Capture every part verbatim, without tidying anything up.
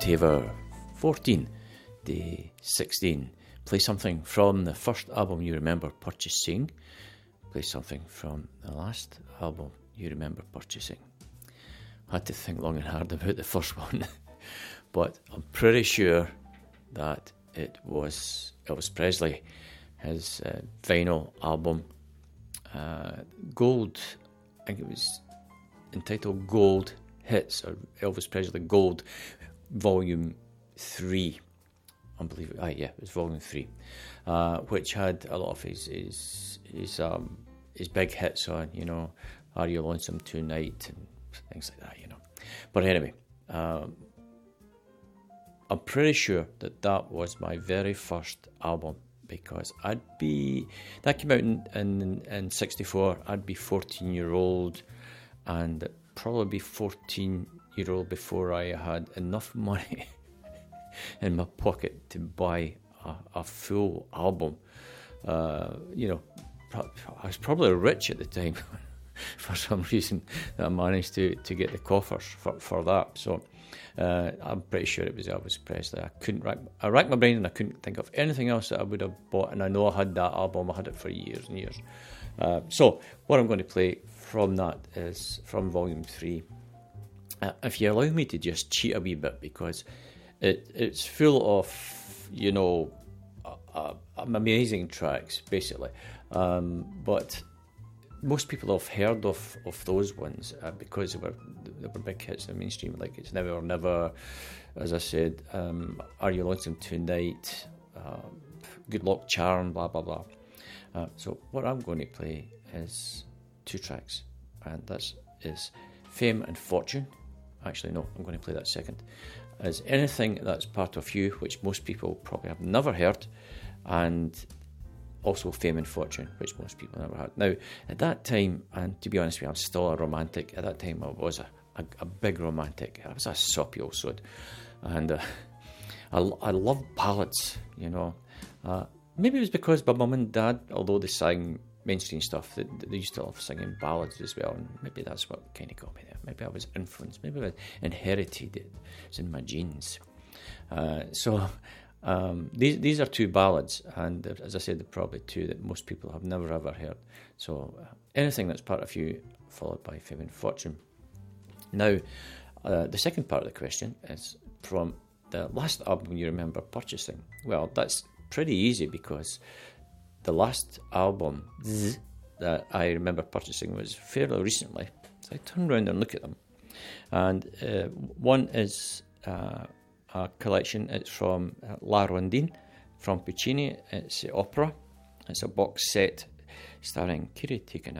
Taver, fourteen, day sixteen. Play something from the first album you remember purchasing. Play something from the last album you remember purchasing. I had to think long and hard about the first one, but I'm pretty sure that it was Elvis Presley, his uh, vinyl album, uh, Gold. I think it was entitled Gold Hits, or Elvis Presley Gold, Volume three. I believe it. Ah, yeah, it was Volume three, uh, which had a lot of his his his um his big hits on. You know, Are You Lonesome Tonight and things like that. You know, but anyway, um, I'm pretty sure that that was my very first album, because I'd be that came out in in, in sixty-four. I'd be fourteen year old, and probably be fourteen year old before I had enough money in my pocket to buy a, a full album. Uh, you know, I was probably rich at the time for some reason that I managed to, to get the coffers for, for that. So uh, I'm pretty sure it was Elvis Presley. I couldn't rack, I racked my brain and I couldn't think of anything else that I would have bought. And I know I had that album. I had it for years and years. Uh, so what I'm going to play from that is from Volume three. Uh, if you allow me to just cheat a wee bit, because it it's full of, you know, uh, uh, amazing tracks, basically. Um, but most people have heard of, of those ones uh, because they were they were big hits in the mainstream, like It's Never or Never, as I said, um, Are You Lonesome Tonight, uh, Good Luck Charm, blah, blah, blah. Uh, so what I'm going to play is two tracks, and that is Fame and Fortune. Actually, no, I'm going to play that second. As Anything That's Part of You, which most people probably have never heard, and also Fame and Fortune, which most people never had. Now, at that time, and to be honest with you, I'm still a romantic. At that time, I was a, a, a big romantic. I was a soppy old sod. And uh, I, I love ballads, you know. Uh, maybe it was because my mum and dad, although they sang mainstream stuff, they, they used to love singing ballads as well, and maybe that's what kind of got me there. Maybe I was influenced, maybe I inherited it. It's in my genes. Uh, so um, these these are two ballads, and as I said, they're probably two that most people have never ever heard. So uh, Anything That's Part of You, followed by Fame and Fortune. Now, uh, the second part of the question is from the last album you remember purchasing. Well, that's pretty easy, because the last album that I remember purchasing was fairly recently. So I turn around and look at them. And uh, one is uh, a collection. It's from uh, La Rondine, from Puccini. It's the opera. It's a box set starring Kiri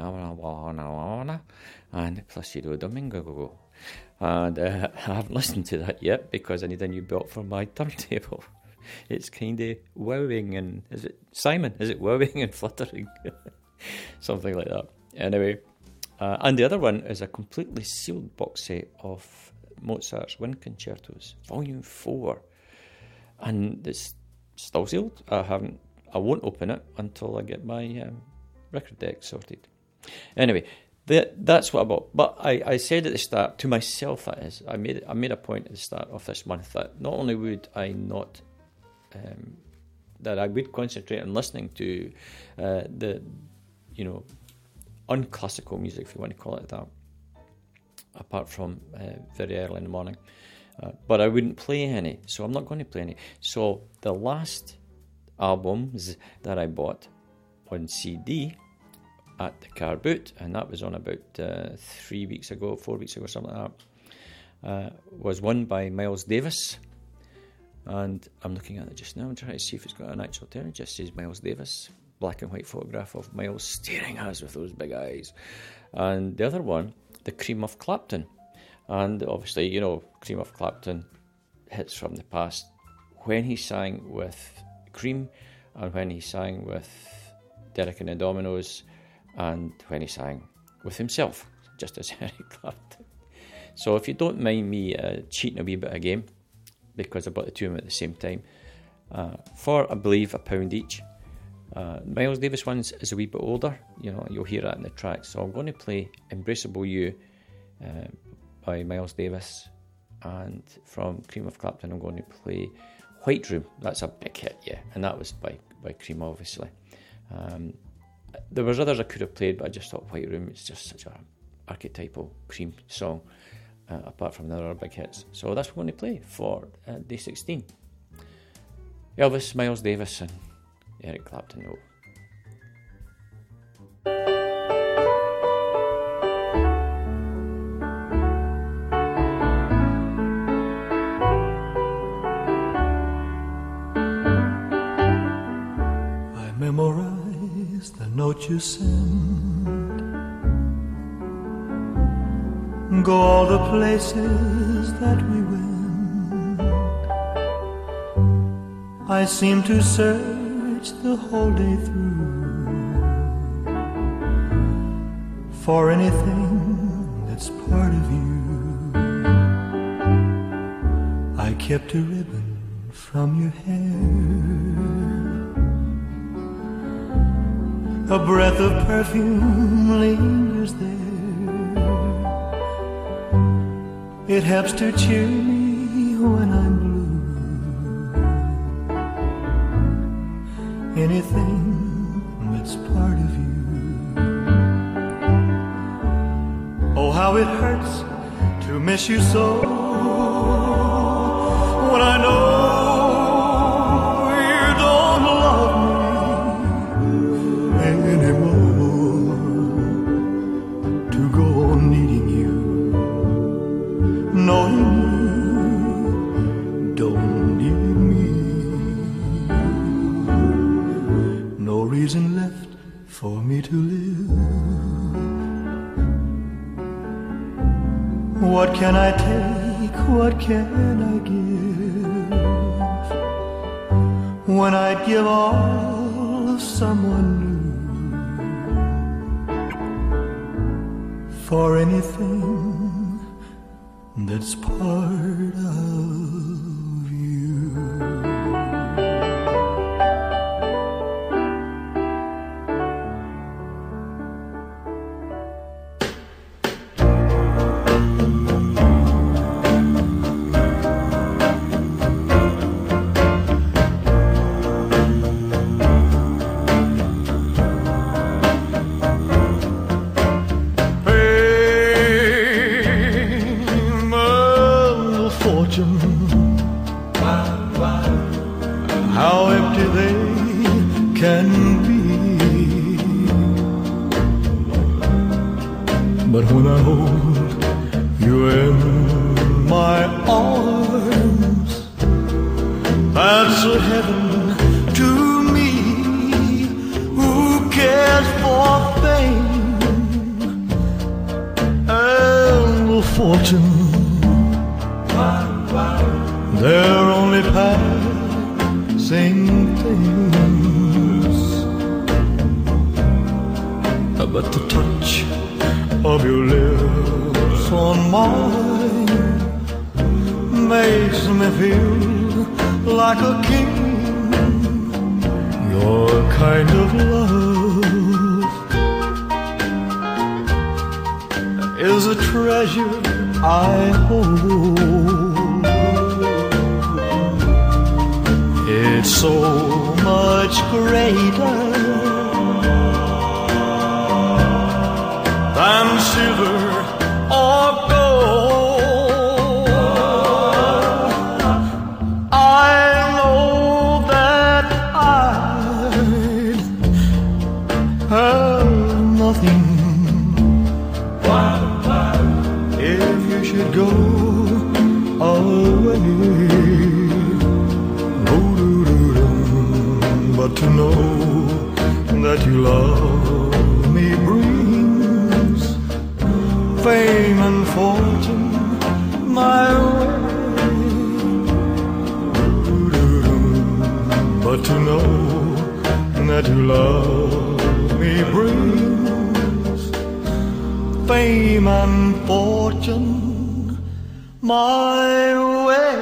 Tikanawana and Placido Domingo. And uh, I haven't listened to that yet, because I need a new belt for my turntable. It's kind of wowing and, is it Simon? Is it wowing and fluttering? Something like that. Anyway, uh, and the other one is a completely sealed box set of Mozart's Wind Concertos, Volume four. And it's still sealed. I haven't, I won't open it until I get my um, record deck sorted. Anyway, that, that's what I bought. But I, I said at the start, to myself that is, I made, I made a point at the start of this month that not only would I not Um, that I would concentrate on listening to uh, the, you know, unclassical music, if you want to call it that, apart from uh, very early in the morning. Uh, but I wouldn't play any, so I'm not going to play any. So the last albums that I bought on C D at the car boot, and that was on about uh, three weeks ago, four weeks ago, something like that, uh, was one by Miles Davis. And I'm looking at it just now and trying to see if it's got an actual title. It just says Miles Davis, black and white photograph of Miles staring at us with those big eyes. And the other one, The Cream of Clapton. And obviously, you know, Cream of Clapton hits from the past. When he sang with Cream, and when he sang with Derek and the Dominos, and when he sang with himself, just as Eric Clapton. So if you don't mind me uh, cheating a wee bit of game, because I bought the two of them at the same time, uh, for, I believe, a pound each. Uh, Miles Davis ones is a wee bit older, you know, you'll hear that in the track. So I'm going to play Embraceable You uh, by Miles Davis, and from Cream of Clapton, I'm going to play White Room. That's a big hit, yeah, and that was by, by Cream, obviously. Um, there was others I could have played, but I just thought White Room is just such an archetypal Cream song, uh, apart from the other big hits. So that's what I'm going to play for uh, day sixteen. Elvis, Miles Davis and Eric Clapton. No. I memorize the note you send, go all the places that we went. I seem to search the whole day through for anything that's part of you. I kept a ribbon from your hair, a breath of perfume lingers there. It helps to cheer me when I'm blue. Anything that's part of you. Oh, how it hurts to miss you so, when I know you don't love me anymore. To go on needing you, knowing you don't need me. No reason left for me to live. What can I take? What can I give? When I'd give all of someone new for anything that's part of you. How empty they can be. But when I hold you in my arms, that's a heaven to me. Who cares for fame and fortune? They're only passing things. But the touch of your lips on mine makes me feel like a king. Your kind of love is a treasure I hold. It's so much greater than silver or gold. I know that I'd have nothing if you should go away. But to know that you love me brings fame and fortune my way. But to know that you love me brings fame and fortune my way.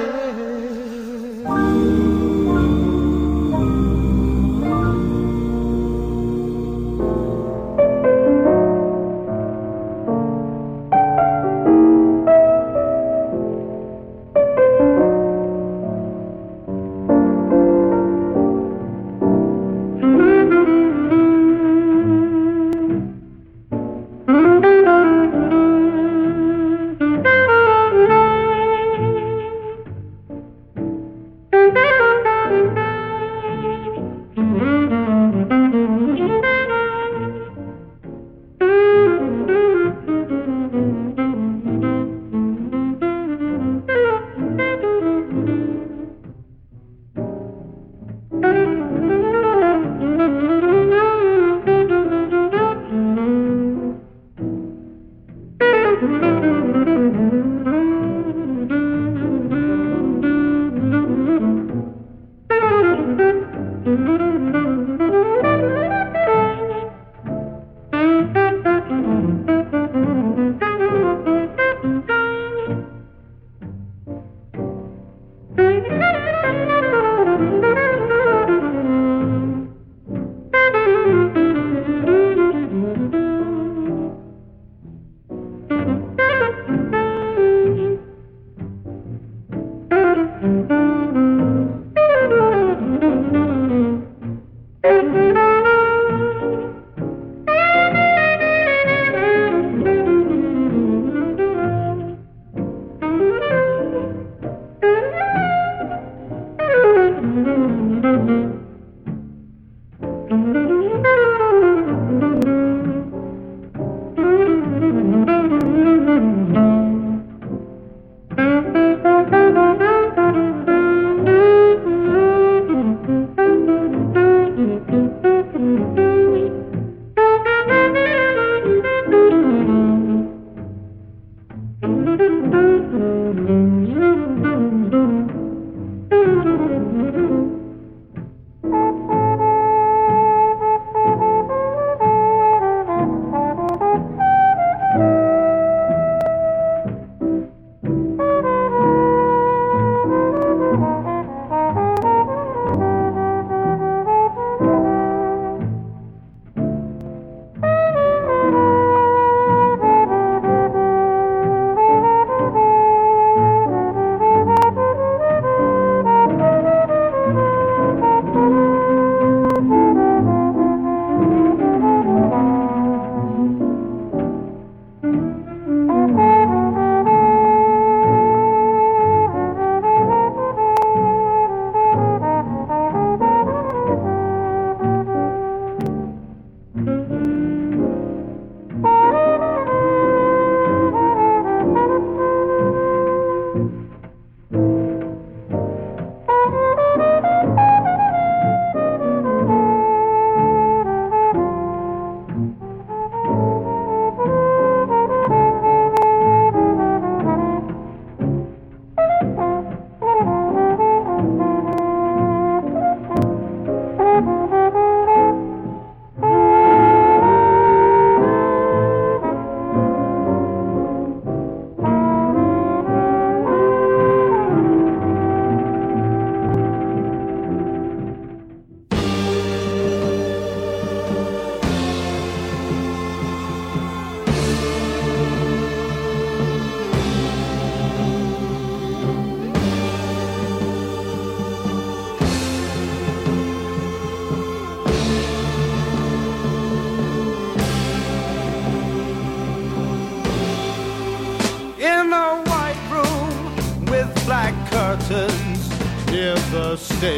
Near the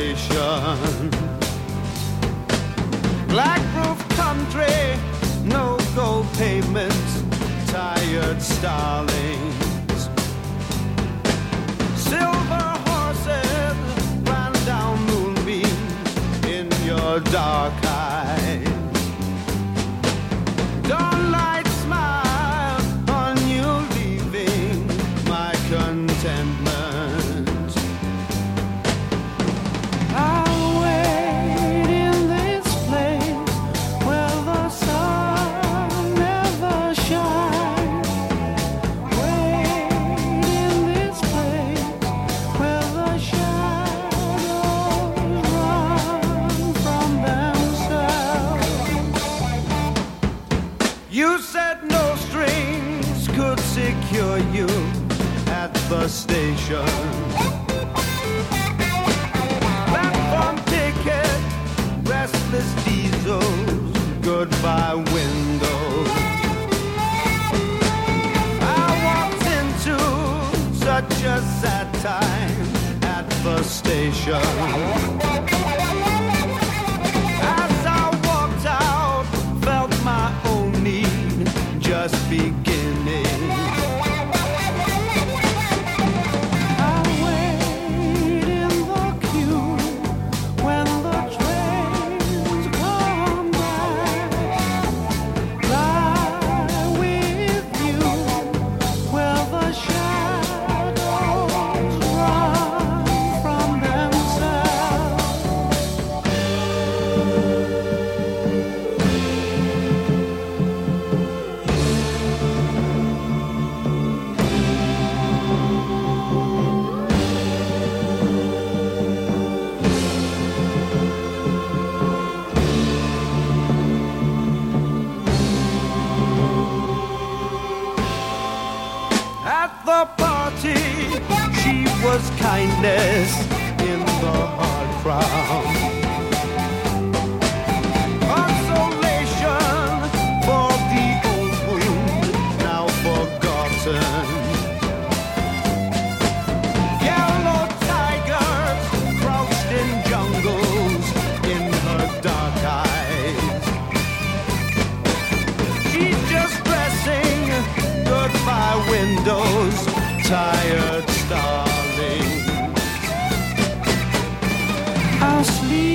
station, black roof country, no gold pavements, tired starlings, silver horses ran down moonbeams in your dark eyes. Dawnlight smile on you leaving my contentment. Secure you at the station. Platform ticket, restless diesels, goodbye windows. I walked into such a sad time at the station. As I walked out, felt my own need just beginning. kindness in the hard crowd. Consolation for the old wound now forgotten. Yellow tigers crouched in jungles in her dark eyes. She's just dressing goodbye windows, tired starling. I'll sleep